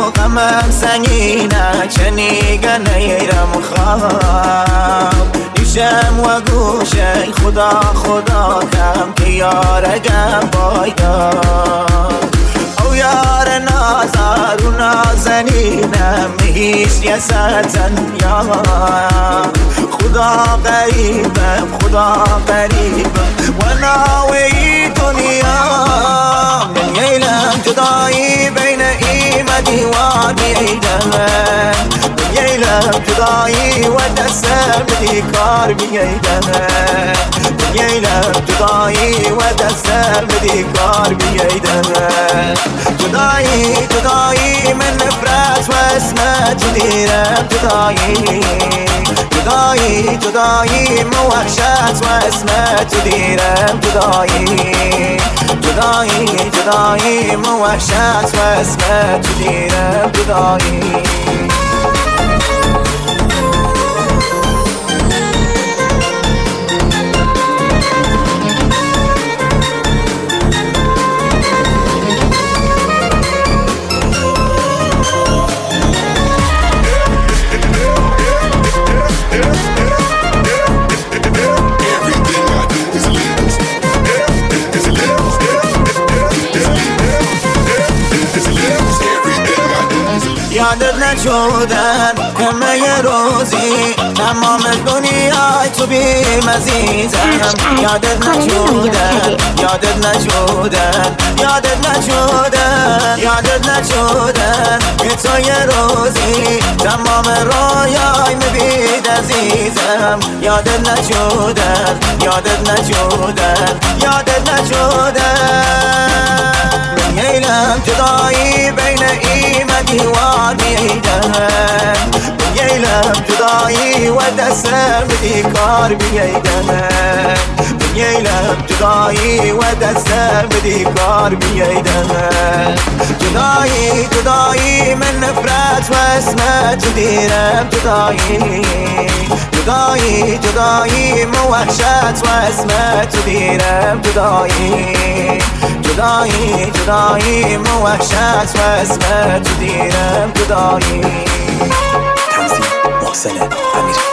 غمم سنگینه چنیگه نیرم خواب دیشم و گوشه خدا خدا کم که یارگم بایدار او یار نازار و نازنینم هیچ یسد زنیا خدا قریبم خدا قریبم و ناوی دنیا دنیایلم جدایی بین ایم دیوانی دمن دنیایلم جدایی و دستم دی کار بیایدمن دنیایلم جدایی و دستم دی کار بیایدمن جدایی جدایی من نفرت و اسمت دیرم جدایی جدایی جدایی من وحشت و اسمت دیرم جدایی جدایی جدایی من وحشت و اسمت دیرم جدایی یادت نشدن همه ی روزی تمام دنیای تو بیم عزیزم یادت نشدن یادت نشدن یادت نشدن یادت نشدن که تو ی روزی تمام رویای میبید عزیزم یادت نشدن یادت نشدن یادت نشدن دنیایلم جدایی بین ایم دیوانی دمن دنیایلم جدایی و دستم دی کار بیایدمن دنیایلم جدایی و دستم دی کار بیایدمن جدایی جدایی من نفرت و اسمت دیرم جدایی جدایی جدایی من وحشت و اسمت دیرم جدایی جدایی جدایی من وحشت و اسمت دیرم جدایی تنظیم محسن امیر